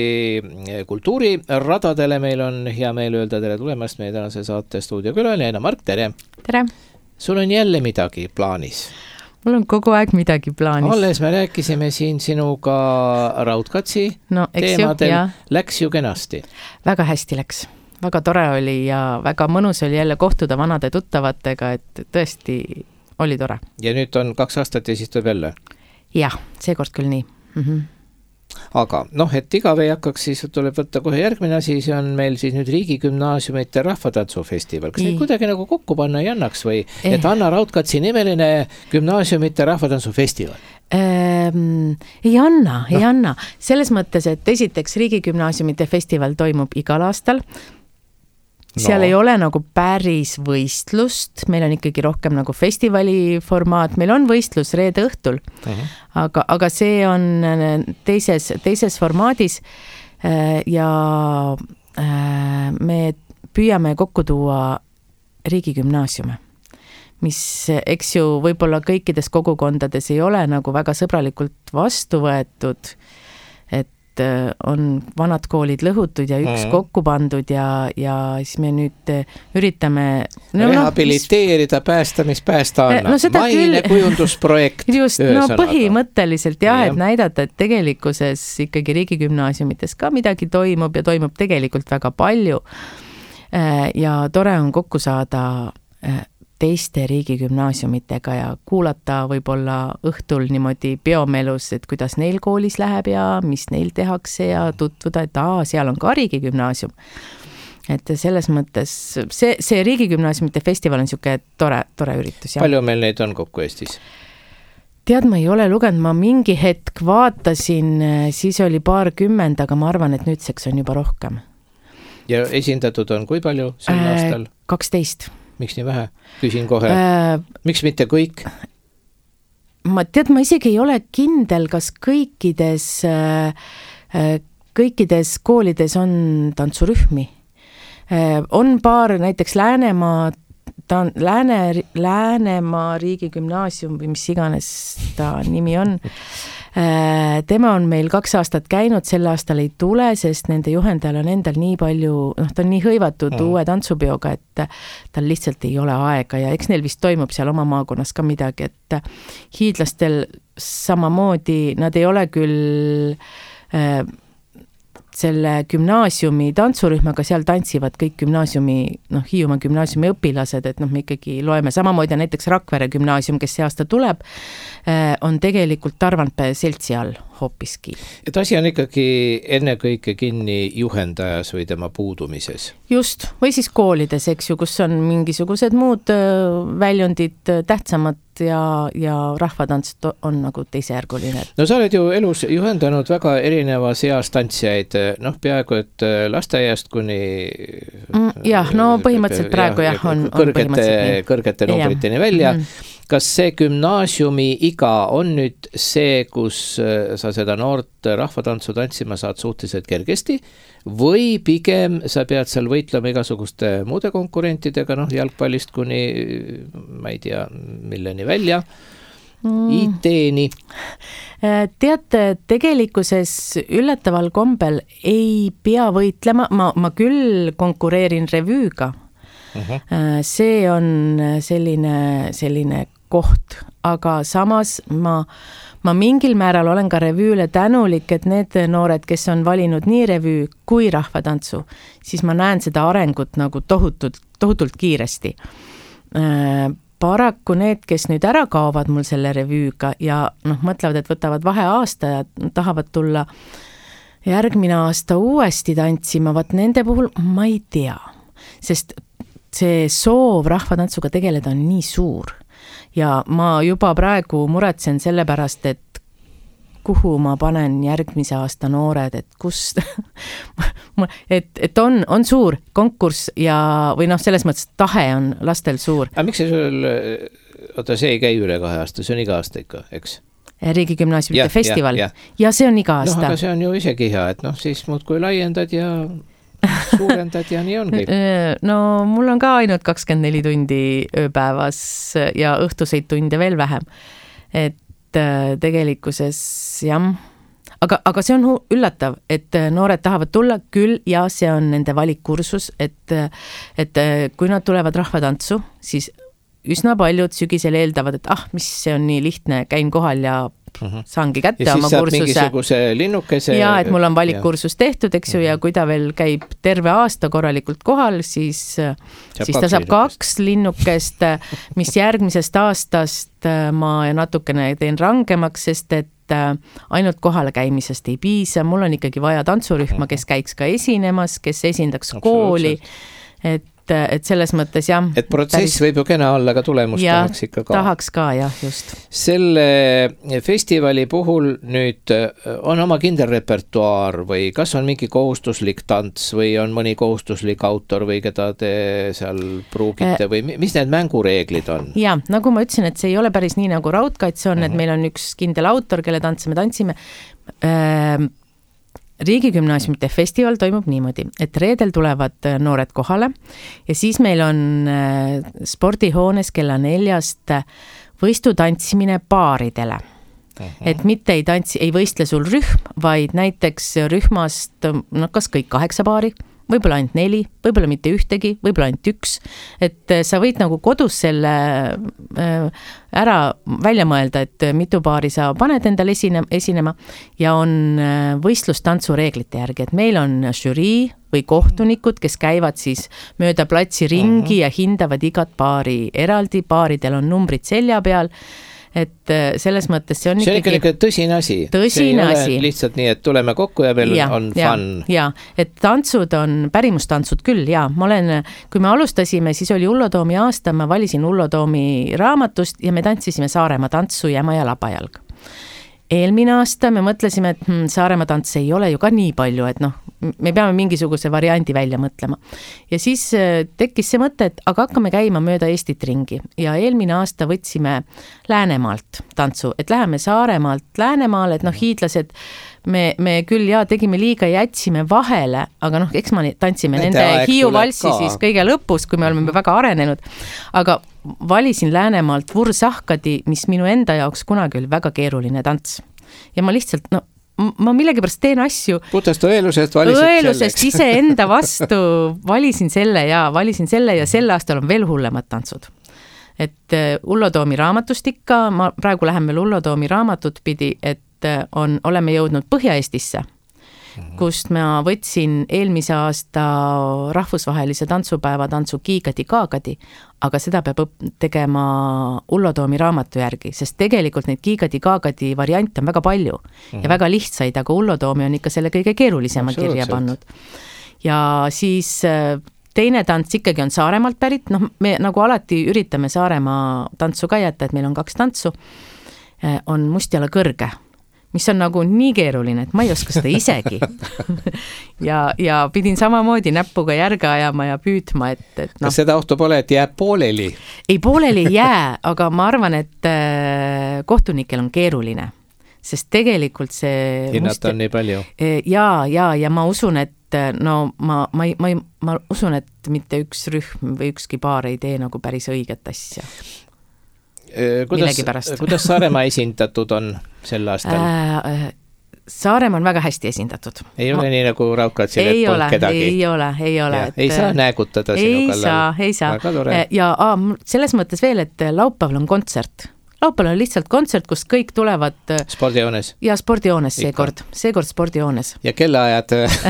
kultuuriradadele. Meil on hea meel öelda tere tulemast meie tänase saate stuudiokülaline Eina Mark, tere! Tere! Sul on jälle midagi plaanis? Mul on kogu aeg midagi plaanis. Alles me rääkisime siin sinuga raudkatsi no, teemadel. Ju, läks ju kenasti? Väga hästi läks. Väga tore oli ja väga mõnus oli jälle kohtuda vanade tuttavatega, et tõesti oli tore. Ja nüüd on kaks aastat ja siis tuleb jälle? Jah, seekord küll nii. Mm-hmm. Aga noh, et igav ei hakkaks, siis tuleb võtta kohe järgmine asi, see on meil siis nüüd Riigigümnaasiumite rahvatantsufestival. Kas neid kuidagi nagu kokku panna ei annaks või eh. et Anna Raudkatsi nimeline gümnaasiumite rahvatantsufestival? Ähm, ei anna, ei no. anna. Selles mõttes, et esiteks Riigigümnaasiumite festival toimub igal aastal. Seal no. ei ole nagu päris võistlust, meil on ikkagi rohkem nagu festivali formaat, meil on võistlus reede õhtul, uh-huh. aga, aga see on teises, teises formaadis ja me püüame kokku tuua Riigigümnaasiume, mis eks ju võib-olla kõikides kogukondades ei ole nagu väga sõbralikult vastu võetud, et on vanad koolid lõhutud ja üks mm. kokku pandud ja, ja siis me nüüd üritame no, rehabiliteerida no, päästa, mis päästa annab. No, maine küll... kujundusprojekt. Just, no põhimõtteliselt jah, ja. et näidata, et tegelikkuses ikkagi Riigigümnaasiumites ka midagi toimub ja toimub tegelikult väga palju. Ja tore on kokku saada teiste riigigümnaasiumitega ja kuulata võib-olla õhtul niimoodi peomelus, et kuidas neil koolis läheb ja mis neil tehakse ja tutvuda, et aa, seal on ka riigigümnaasium. Et selles mõttes see, see riigigümnaasiumite festival on niisugune tore, tore üritus. Palju meil neid on kokku Eestis? Tead, ma ei ole lugenud, ma mingi hetk vaatasin, siis oli paar kümmend, aga ma arvan, et nüüdseks on juba rohkem. Ja esindatud on kui palju sel äh, aastal? kaksteist. Miks nii vähe? Küsin kohe. Äh, Miks mitte kõik? Ma tead, ma isegi ei ole kindel, kas kõikides, äh, kõikides koolides on tantsurühmi. Äh, on paar näiteks Läänemaa, ta on Lääne, Läänemaa riigigümnaasium või mis iganes ta nimi on. Tema on meil kaks aastat käinud, sel aastal ei tule, sest nende juhendajal on endal nii palju, noh, ta on nii hõivatud mm. uue tantsupioga, et tal lihtsalt ei ole aega ja eks neil vist toimub seal oma maakonnas ka midagi, et hiidlastel samamoodi, nad ei ole küll äh, selle gümnaasiumi tantsurühmaga, seal tantsivad kõik gümnaasiumi, noh, Hiiumaa gümnaasiumi õpilased, et noh, me ikkagi loeme samamoodi näiteks Rakvere gümnaasium, kes see aasta tuleb, on tegelikult Tarvandpää seltsi all hoopiski. Et asi on ikkagi ennekõike kinni juhendajas või tema puudumises? Just, või siis koolides, eks ju, kus on mingisugused muud väljundid tähtsamad ja, ja rahvatants on nagu teisejärguline. No sa oled ju elus juhendanud väga erinevas eas tantsijaid, noh peaaegu et lasteaiast kuni mm, jah, no põhimõtteliselt praegu jah, on, on kõrgete, kõrgete numbriteni välja. Mm. Kas see gümnaasiumi iga on nüüd see, kus sa seda noort rahvatantsu tantsima saad suhteliselt kergesti või pigem sa pead seal võitlema igasuguste muude konkurentidega, noh jalgpallist kuni, ma ei tea, milleni välja, mm. I T-ni? Teate, tegelikkuses üllataval kombel ei pea võitlema, ma, ma küll konkureerin revüüga. Uh-huh. See on selline, selline koht, aga samas ma, ma mingil määral olen ka revüüle tänulik, et need noored, kes on valinud nii revüü kui rahvatantsu, siis ma näen seda arengut nagu tohutult, tohutult kiiresti. Paraku need, kes nüüd ära kaovad mul selle revüüga ja noh, mõtlevad, et võtavad vahe aasta ja tahavad tulla järgmine aasta uuesti tantsima, vaat nende puhul ma ei tea, sest see soov rahvatantsuga tegeleda on nii suur ja ma juba praegu muretsen selle pärast, et kuhu ma panen järgmise aasta noored, et kust et, et on, on suur konkurss ja, või noh, selles mõttes tahe on lastel suur. Aga miks see sul, oota, see ei käi üle kahe aasta, see on iga aasta ikka, eks? Riigigümnaasiumite ja, festival ja, ja. ja see on iga aasta. No aga see on ju isegi hea, et noh, siis muud kui laiendad ja suurendad ja nii ongi. No mul on ka ainult kakskümmend neli tundi ööpäevas ja õhtuseid tunde veel vähem. Et tegelikkuses jah, aga, aga see on üllatav, et noored tahavad tulla küll ja see on nende valikkursus, et, et kui nad tulevad rahvatantsu, siis üsna paljud sügisel eeldavad, et ah, mis see on nii lihtne, käin kohal ja uh-huh. saangi kätte ja oma kursuse. Ja siis saab mingisuguse linnukese. Ja, et mul on valikkursus tehtud, eks ju, ja kui ta veel käib terve aasta korralikult kohal, siis, siis ta saab kaks linnukest, mis järgmisest aastast ma natukene teen rangemaks, sest et ainult kohale käimisest ei piisa, mul on ikkagi vaja tantsurühma, kes käiks ka esinemas, kes esindaks kooli, et et selles mõttes jah. Et protsess päris... võib ju kena olla, aga tulemust ja, tahaks ikka ka. tahaks ka, jah, just. Selle festivali puhul nüüd on oma kindel repertuaar või kas on mingi kohustuslik tants või on mõni kohustuslik autor või keda te seal pruugite või mis need mängureeglid on? Ja, nagu ma ütlesin, et see ei ole päris nii nagu raudkaitse on, mm-hmm. et meil on üks kindel autor, kelle tantse me tantsime. Äh, Riigigümnaasiumite festival toimub niimoodi, et reedel tulevad noored kohale ja siis meil on spordihoones kella neljast võistu tantsimine paaridele. Uh-huh. Et mitte ei tantsi, ei võistle sul rühm, vaid näiteks rühmast, no kas kõik kaheksa paari, võib-olla ainult neli, võib-olla mitte ühtegi, võib-olla ainult üks, et sa võid nagu kodus selle ära välja mõelda, et mitu paari sa paned endale esine, esinema ja on võistlustantsu reeglite järgi, et meil on žürii või kohtunikud, kes käivad siis mööda platsi ringi ja hindavad igat paari eraldi, paaridel on numbrid selja peal, et selles mõttes see on see ikkagi... See on tõsine asi. Tõsine asi. Lihtsalt nii, et tuleme kokku ja veel ja, on ja, fun. Ja, et tantsud on pärimustantsud küll, ja ma olen, kui me alustasime, siis oli Ullo Toomi aasta, ma valisin Ullo Toomi raamatust ja me tantsisime Saaremaa tantsu Jäma ja Labajalg. Eelmine aasta me mõtlesime, et hm, Saaremaa tants ei ole ju ka nii palju, et noh, me peame mingisuguse variandi välja mõtlema. Ja siis tekkis see mõte, et aga hakkame käima mööda Eestit ringi ja eelmine aasta võtsime Läänemaalt tantsu, et läheme Saaremaalt Läänemaale, et noh, hiidlased me, me küll ja tegime liiga ja jätsime vahele, aga noh, eks ma tantsime Nende, nende Hiiu valsi siis kõige lõpus, kui me oleme väga arenenud, aga valisin Läänemaalt Vursahkadi, mis minu enda jaoks kunagi oli väga keeruline tants. Ja ma lihtsalt, no ma millegipärast teen asju Putast õelusest valisid õelusest ise enda vastu valisin selle ja valisin selle ja sel aastal on veel hullemad tantsud. Et Ullo Toomi raamatust ikka, ma praegu lähen veel Ullo Toomi raamatut pidi, et on, oleme jõudnud Põhja-Eestisse, kust ma võtsin eelmise aasta rahvusvahelise tantsupäeva tantsu Kiigadi-Kaagadi, aga seda peab tegema Ullo Toomi raamatu järgi, sest tegelikult neid Kiigadi-Kaagadi variante on väga palju mm-hmm. ja väga lihtsaid, aga Ullo Toomi on ikka selle kõige keerulisema kirja pannud. Ja siis teine tants ikkagi on Saaremaalt pärit, noh me nagu alati üritame Saaremaa tantsu ka jätta, et meil on kaks tantsu, on Mustjala kõrge, mis on nagu nii keeruline, et ma ei oska seda isegi. ja, ja pidin samamoodi näppuga järge ajama ja püüdma, et, et noh. Kas seda ohtu pole, et jääb pooleli? Ei, pooleli jää, aga ma arvan, et kohtunikel on keeruline, sest tegelikult see... Hinnat must... on nii palju. Ja, ja, ja ma usun, et no ma, ma, ma, ma usun, et mitte üks rühm või ükski paar ei tee nagu päris õiget asja. Kuidas, kuidas Saaremaa esindatud on sel aastal? Äh, Saaremaa on väga hästi esindatud. Ei ole ma... nii nagu Raukatsil, et polnud kedagi? Ei ole, ei ole. Et... Ei saa näägutada sinu ei kallal? Ei saa, ei saa. Ja aa, selles mõttes veel, et laupäeval on kontsert. Laupäeval on lihtsalt kontsert, kus kõik tulevad... Spordihoones? Ja spordihoones seekord, seekord spordihoones. Ja kellaajad?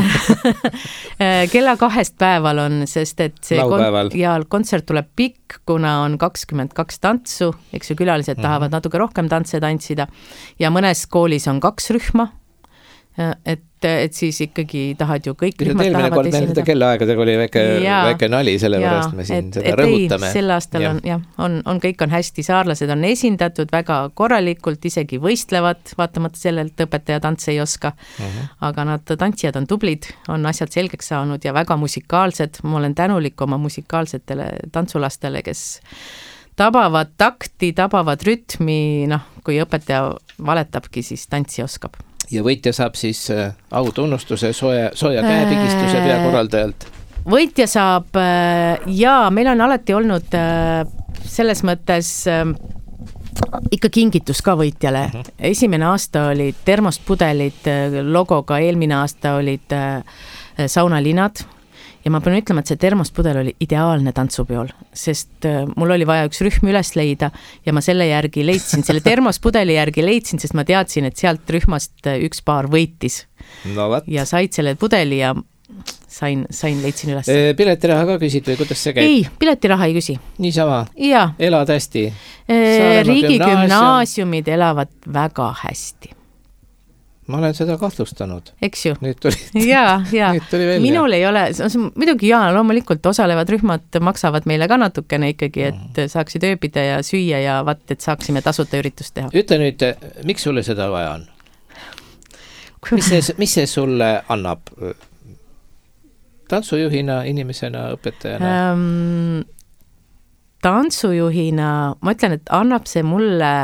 Kella kahest päeval on, sest et see kon- ja kontsert tuleb pikk, kuna on kakskümmend kaks tantsu, eks ju külalised mm-hmm. tahavad natuke rohkem tantse tantsida ja mõnes koolis on kaks rühma, et, et siis ikkagi tahad ju kõik rühmad tahavad esineda. Nende kellaaegadega oli väike, väike nali, selle võrast me siin et, seda et rõhutame. Ei, sel aastal ja. on, jah, on, on, kõik on hästi, saarlased on esindatud väga korralikult, isegi võistlevad, vaatamata sellelt õpetaja tants ei oska, uh-huh. aga nad tantsijad on tublid, on asjad selgeks saanud ja väga musikaalsed, ma olen tänulik oma musikaalsetele tantsulastele, kes tabavad takti, tabavad rütmi, noh, kui õpetaja valetabki, siis tantsi oskab. Ja võitja saab siis autunnustuse soja, soja käepigistuse peakorraldajalt? Võitja saab, jaa, meil on alati olnud selles mõttes ikka kingitus ka võitjale. Uh-huh. Esimene aasta olid termost pudelid logoga, eelmine aasta olid saunalinad ja ma pean ütlema, et see termospudel oli ideaalne tantsupeol, sest mul oli vaja üks rühm üles leida ja ma selle järgi leidsin, selle termospudeli järgi leidsin, sest ma teadsin, et sealt rühmast üks paar võitis. No võt. Ja said selle pudeli ja sain, sain leidsin üles. Piletiraha ka küsid või kuidas see käib? Ei, piletiraha ei küsi. Niisama? Ja. Elad hästi? Riigi gümnaasiumid elavad väga hästi. Ma olen seda kahtlustanud. Eks ju? Nüüd tuli, ja, ja. nüüd tuli välja. Minul ei ole, muidugi jaa, loomulikult osalevad rühmad maksavad meile ka natukene ikkagi, et saaksid ööbida ja süüa ja vaat, et saaksime tasuta üritust teha. Ütle nüüd, miks sulle seda vaja on? Mis see, mis see sulle annab tantsujuhina, inimesena, õpetajana? Ähm, tantsujuhina, ma ütlen, et annab see mulle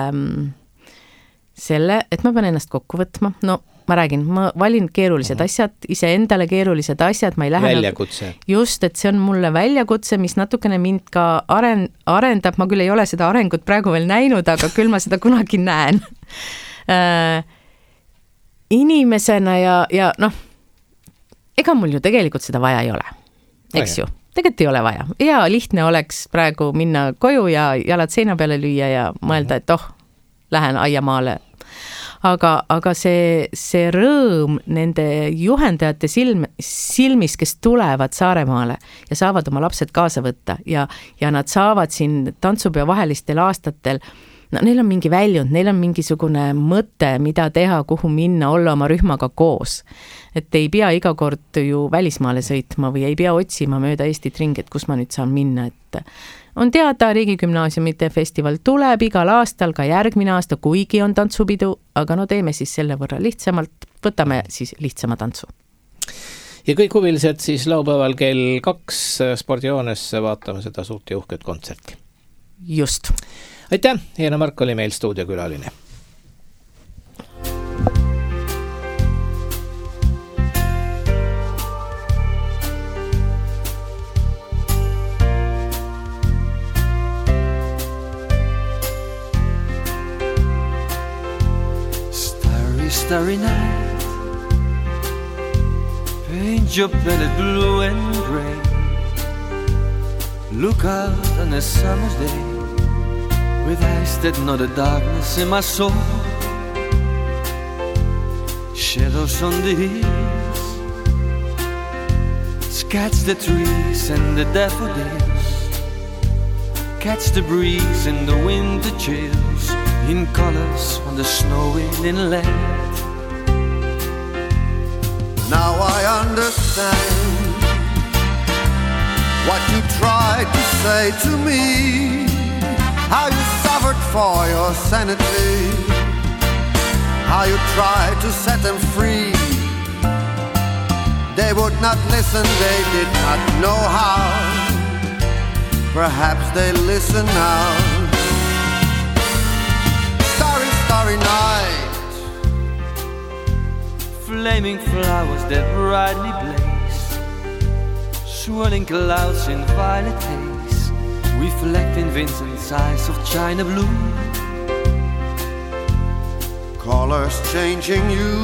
selle, et ma pean ennast kokku võtma. No ma räägin, ma valin keerulised uh-huh. asjad, ise endale keerulised asjad, ma ei lähe... Väljakutse. Just, et see on mulle väljakutse, mis natukene mind ka aren, arendab, ma küll ei ole seda arengut praegu veel näinud, aga küll ma seda kunagi näen. Äh, inimesena ja, ja noh, ega mul ju tegelikult seda vaja ei ole, eks ju. Tegelikult ei ole vaja. Ja lihtne oleks praegu minna koju ja jalad seina peale lüüa ja mõelda, et oh, lähen aiamaale. Aga, aga see, see rõõm nende juhendajate silm, silmis, kes tulevad Saaremaale ja saavad oma lapsed kaasa võtta ja, ja nad saavad siin tantsupeo vahelistel aastatel, no neil on mingi väljund, neil on mingisugune mõte, mida teha, kuhu minna, olla oma rühmaga koos. Et ei pea iga kord ju välismaale sõitma või ei pea otsima mööda Eestit ringi, et kus ma nüüd saan minna, et on teada, riigigümnaasiumite festival tuleb igal aastal, ka järgmine aasta, kuigi on tantsupidu, aga no teeme siis selle võrra lihtsamalt, võtame siis lihtsama tantsu. Ja kõik huvilised siis laupäeval kell kaks spordijoones vaatame seda suurt ja uhket kontserti. Just. Aitäh, Eena Mark oli meil stuudiokülaline. Starry night, paint your palette blue and gray. Look out on a summer's day with eyes that know the darkness in my soul. Shadows on the hills, catch the trees and the daffodils, catch the breeze and the winter chills in colors on the snowy inland. Now I understand what you tried to say to me, how you suffered for your sanity, how you tried to set them free. They would not listen, they did not know how. Perhaps they listen now. Starry, starry night, flaming flowers that brightly blaze, swirling clouds in violet haze, reflecting Vincent's eyes of china blue, colors changing you.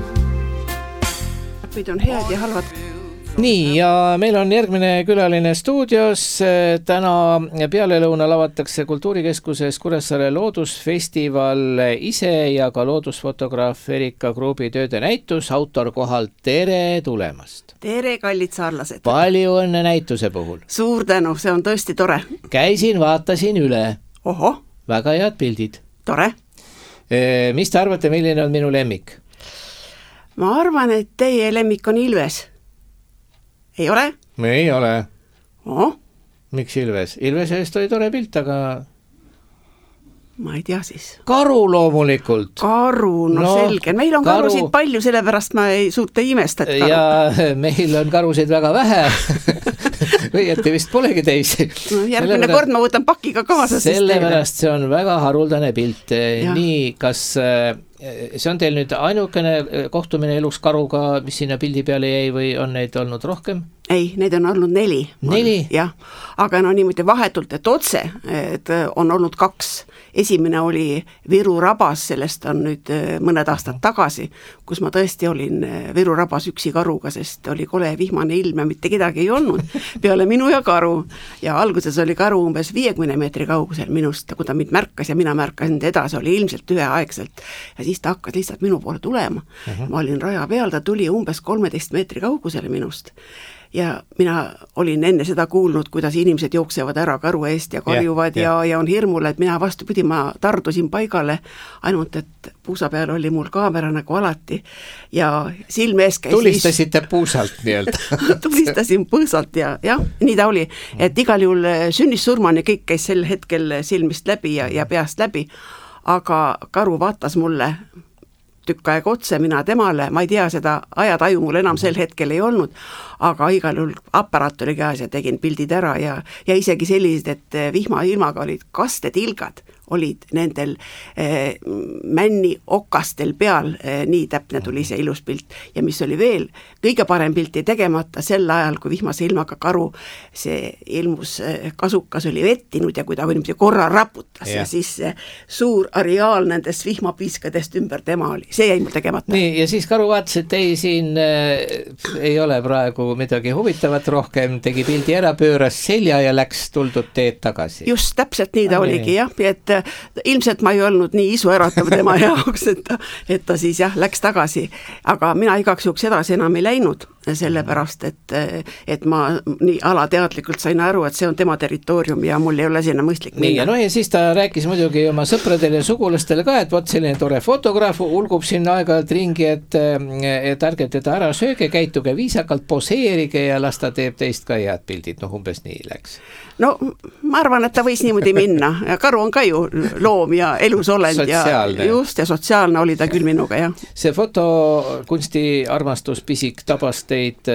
Meid on head ja halvad. Nii, ja meil on järgmine külaline stuudios. Täna pealelõuna lavatakse Kultuurikeskuses Kuressaare loodusfestival ise ja ka loodusfotograaf Erika Kruubi tööde näitus autor kohal. Tere tulemast! Tere, kallid saarlased! Palju õnne näituse puhul! Suur tänu, see on tõesti tore. Käisin, vaatasin üle. Oho! Väga head pildid. Tore! Mis te arvate, milline on minu lemmik? Ma arvan, et teie lemmik on Ilves. Ei ole? Me ei ole. Oh? Miks Ilves? Ilvese eest oli tore pilt, aga... Ma ei tea siis. Karu loomulikult. Karu, no, no selge. Meil on karu... karusid palju, sellepärast ma ei suuta imestada. Ja meil on karusid väga vähe. Või et vist polegi teisi. No, järgmine pärast... kord ma võtan pakiga kaasa. Sellepärast see on väga haruldane pilt. Ja. Nii, kas see on teil nüüd ainukene kohtumine elus karuga, mis sinna pildi peale jäi või on neid olnud rohkem? Ei, neid on olnud neli. Neli? Jah, aga no niimoodi vahetult, et otse, et on olnud kaks. Esimene oli Viru rabas, sellest on nüüd mõned aastad tagasi, kus ma tõesti olin Viru rabas üksi karuga, sest oli kole vihmane ilm ja mitte kedagi ei olnud peale minu ja karu. Ja alguses oli karu umbes viiekümne meetri kaugusel minust, kui ta mind märkas ja mina märkasin edasi, oli ilmselt üheaegselt. Ja siis ta hakkas lihtsalt minu poole tulema. Uh-huh. Ma olin raja peal, ta tuli umbes kolmeteist meetri kaugusele minust. Ja mina olin enne seda kuulnud, kuidas inimesed jooksevad ära karu eest ja karjuvad yeah, yeah. ja, ja on hirmul, et mina vastupidi, ma tardusin paigale, ainult et puusa peal oli mul kaamera nagu alati ja silme ees käis... Tulistasite viis... puusalt nii-öelda? Tulistasin puusalt ja jah, nii ta oli, et igal juhul sünnissurmani kõik käis sel hetkel silmist läbi ja, ja peast läbi, aga karu vaatas mulle tükk aega otse, mina temale, ma ei tea, seda ajataju mul enam sel hetkel ei olnud, aga igal juhul aparaat oli käes ja tegin pildid ära ja, ja isegi sellised, et vihma ilmaga olid kastetilgad, olid nendel eh, männi okastel peal, eh, nii täpne tuli see ilus pilt ja mis oli veel, kõige parem pilti tegemata sel ajal, kui vihmase ilmaga karu, see ilmus eh, kasukas oli vettinud ja kui ta niimoodi korra raputas ja. ja siis see suur areaal nendest vihmapiiskadest ümber tema oli, see jäi mul tegemata. Nii, ja siis karu vaatas, et ei, siin äh, ei ole praegu midagi huvitavat rohkem, tegi pildi ära, pööras selja ja läks tuldud teed tagasi. Just, täpselt nii ta ah, oligi jah, et ilmselt ma ei olnud nii isu äratav tema jaoks, et ta, et ta siis jah, läks tagasi, aga mina igaks juhuks edasi enam ei läinud, sellepärast, et, et ma nii alateadlikult sain aru, et see on tema territoorium ja mul ei ole sinna mõistlik minna. Nii, ja, no, ja siis ta rääkis muidugi oma sõpradele ja sugulastele ka, et võt selline tore fotograaf ulgub sinna aeg-ajalt ringi, et, et ärge teda ära sööge, käituge viisakalt, poseerige ja las ta teeb teist ka head pildid, noh umbes nii läks. No ma arvan, et ta võis niimoodi minna ja karu on ka ju loom ja elus olend ja just ja sotsiaalne oli ta küll minuga, jah. See fotokunsti armastus pisik tabas teid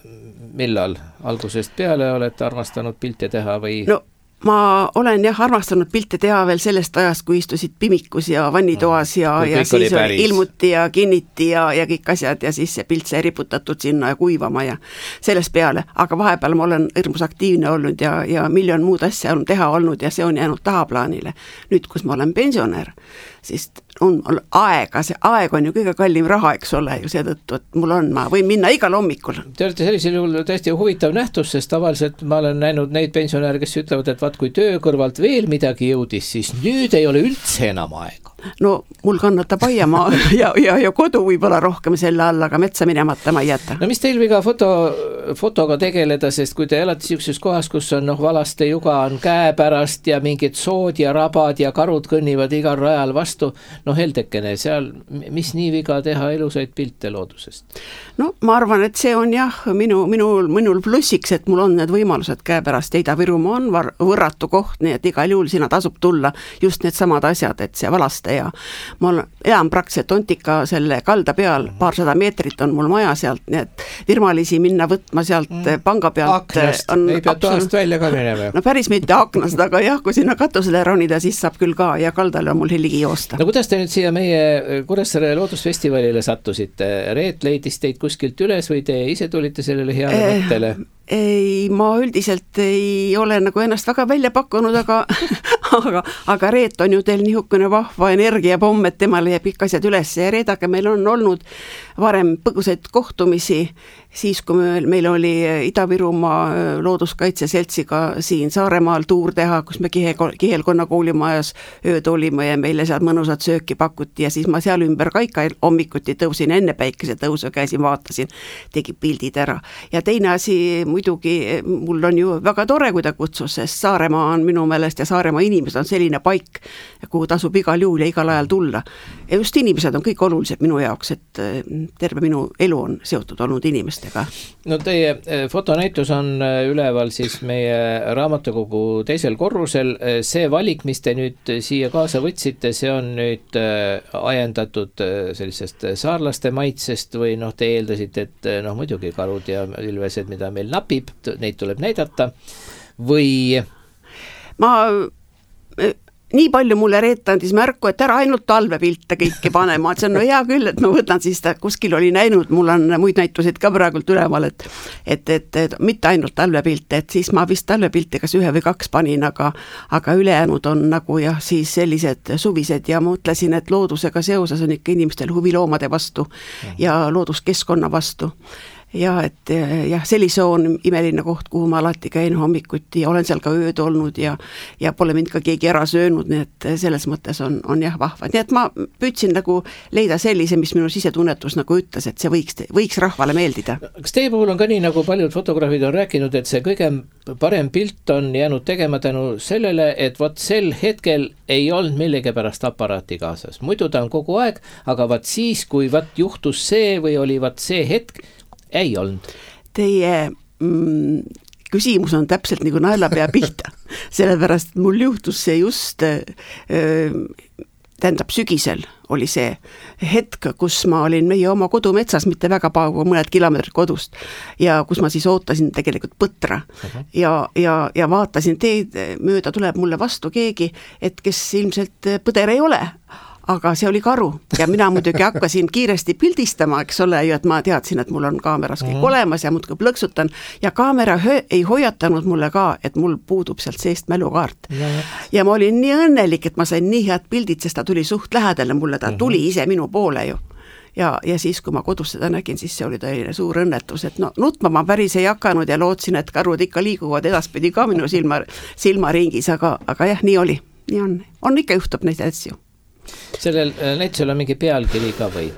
millal? Algusest peale olete armastanud pilte teha või? No ma olen jah armastanud pilte teha veel sellest ajast, kui istusid pimikus ja vannitoas ja, ja siis oli ilmuti ja kinniti ja, ja kõik asjad ja siis see pilt sai riputatud sinna ja kuivama ja sellest peale, aga vahepeal ma olen hirmus aktiivne olnud ja, ja miljon muud asja on teha olnud ja see on jäänud tahaplaanile. Nüüd, kus ma olen pensionär, siis on aega, see aeg on ju kõige kallim raha, eks ole ju seetõttu, et mul on, ma võin minna igal hommikul. Te olete sellisel juhul tõesti huvitav nähtus, sest tavaliselt ma olen näinud neid pensionäre, kes ütlevad, et vaat kui töö kõrvalt veel midagi jõudis, siis nüüd ei ole üldse enam aega. No mul kannatab aiamaa ja, ja, ja kodu võib-olla rohkem selle all, aga metsa minemata ma ei jäta. No mis teil viga foto, fotoga tegeleda, sest kui te elate siukses kohas, kus on noh, valaste juga on käepärast ja mingid sood ja rabad ja karud kõnnivad igal rajal vastu, noh heldekene, seal mis nii viga teha elusaid pilte loodusest? No ma arvan, et see on jah minu, minul, minul plussiks, et mul on need võimalused käepärast ja Ida-Virumaa on var, võrratu koht, nii et igal juhul sinna tasub tulla just need samad asjad, et see valaste ja ma elan praktiliselt Ontika selle kalda peal, paarsada meetrit on mul maja sealt, nii et virmalisi minna võtma sealt mm. panga pealt. Aknast, on ei pea toast välja ka minema. No päris mitte aknast, aga jah, kui sinna katusele ronida, siis saab küll ka ja kaldale on mul ligi joosta. No kuidas te nüüd siia meie Kuressaare loodusfestivalile sattusite? Reet leidis teid kuskilt üles või te ise tulite sellele heale eh, mõttele? Ei, ma üldiselt ei ole nagu ennast väga välja pakkunud, aga, aga, aga Reet on ju teil nihukene vahva energiapomm, et temale jääb kõik asjad üles ja Reedaga meil on olnud varem põgusaid kohtumisi, siis kui meil, meil oli Ida-Virumaa looduskaitseseltsiga siin Saaremaal tuur teha, kus me Kihe, Kihelkonna koolimajas ööd olime ja meile sealt mõnusat sööki pakuti ja siis ma seal ümber kaika hommikuti tõusin enne päikese tõusu, käisin, vaatasin, tegi pildid ära. Ja teine asi, muidugi mul on ju väga tore, kui ta kutsus, sest Saaremaa on minu meelest ja Saaremaa inimesed on selline paik, kuhu tasub igal juhul ja igal ajal tulla. Ja just inimesed on kõik olulised minu jaoks, et terve minu elu on seotud olnud inimestega. No teie fotonäitus on üleval siis meie raamatukogu teisel korrusel. See valik, mis te nüüd siia kaasa võtsite, see on nüüd ajendatud sellisest saarlaste maitsest või noh, te eeldasite, et noh, muidugi karud ja ilvesed, mida meil napib, neid tuleb näidata või? Ma nii palju mulle Reet andis märku, et ära ainult talvepilte kõiki panema, et see on no hea küll, et ma võtan siis ta kuskil oli näinud, mul on muid näitusid ka praegult üleval, et et, et, et mitte ainult talvepilte, et siis ma vist talvepilte kas ühe või kaks panin, aga aga ülejäänud on nagu jah, siis sellised suvised ja mõtlesin, et loodusega seoses on ikka inimestel huvi loomade vastu ja looduskeskkonna vastu. Ja et jah, Selise on imeline koht, kuhu ma alati käin hommikuti ja olen seal ka ööd olnud ja ja pole mind ka keegi ära söönud, nii et selles mõttes on, on jah vahva. Nii et ma püüdsin nagu leida sellise, mis minu sisetunnetus nagu ütles, et see võiks, võiks rahvale meeldida. Kas teie puhul on ka nii, nagu paljud fotograafid on rääkinud, et see kõige parem pilt on jäänud tegema tänu sellele, et vot sel hetkel ei olnud millegi pärast aparaati kaasas. Muidu ta on kogu aeg, aga vot siis, kui vot juhtus see või oli vot see hetk, ei olnud. Teie mm, küsimus on täpselt nagu naelapea pihta, sellepärast mul juhtus see just öö, tähendab sügisel oli see hetk, kus ma olin meie oma kodumetsas, mitte väga pagu, mõned kilomeetrid kodust ja kus ma siis ootasin tegelikult põtra uh-huh. ja, ja, ja vaatasin teed mööda tuleb mulle vastu keegi, et kes ilmselt põder ei ole, aga see oli karu ja mina muidugi hakkasin kiiresti pildistama, eks ole, ju, et ma teadsin, et mul on kaameras kõik mm. olemas ja muudkui plõksutan ja kaamera hö- ei hoiatanud mulle ka, et mul puudub sealt seest mälukaart. Ja, ja ma olin nii õnnelik, et ma sain nii head pildid, sest ta tuli suht lähedale mulle, ta mm-hmm. tuli ise minu poole ju. Ja, ja siis, kui ma kodus seda nägin, siis see oli tõeline suur õnnetus, et no nutma ma päris ei hakanud ja lootsin, et karud ikka liiguvad edaspidi ka minu silma, silmaringis, aga, aga jah, nii oli, nii on, on ikka juhtub neid asju. Sellel näitusel on mingi pealkiri ka või?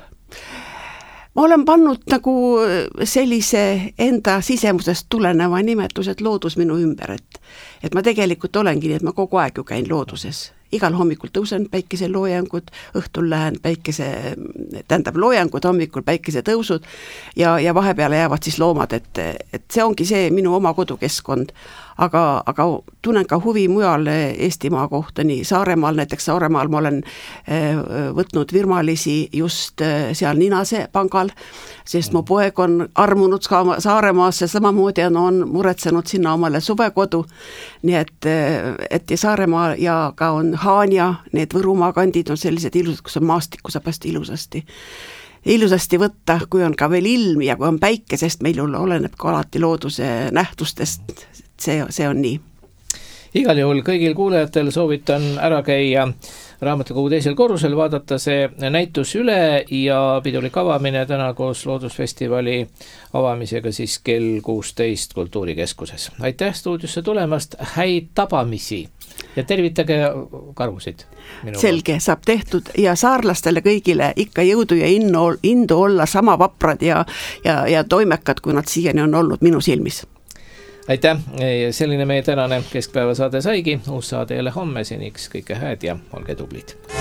Ma olen pannud nagu sellise enda sisemusest tuleneva nimetuse, et loodus minu ümber, et, et ma tegelikult olengi nii, et ma kogu aeg ju käin looduses. Igal hommikul tõusen päikese loojangud, õhtul lähen päikese, tähendab loojangud, hommikul päikese tõusud ja, ja vahepeale jäävad siis loomad, et, et see ongi see minu oma kodukeskkond. Aga, aga tunnen ka huvi mujal Eestimaa kohta, nii Saaremaal, näiteks Saaremaal ma olen võtnud virmalisi just seal Ninase pangal, sest mu poeg on armunud Saaremaasse, samamoodi on, on muretsenud sinna omale suvekodu, nii et, et ja Saaremaa ja ka on Haanja, need Võrumaa kandid on sellised ilusad, kus on maastikku saab hästi ilusasti ilusasti võtta, kui on ka veel ilm ja kui on päike, sest meil oleneb ka alati looduse nähtustest, see, see on nii. Igal juhul kõigil kuulajatel soovitan ära käia Raamatukogu teisel korrusel, vaadata see näitus üle ja pidulik avamine täna koos Loodusfestivali avamisega siis kell kuusteist Kultuurikeskuses. Aitäh stuudiosse tulemast, häid tabamisi ja tervitage karusid. Selge, saab tehtud ja saarlastele kõigile ikka jõudu ja innu, indu olla sama vaprad ja, ja, ja toimekad, kui nad siiani on olnud minu silmis. Aitäh, selline meie tänane keskpäeva saade saigi, uus saade jälle homme, seniks kõike hääd ja olge tublid.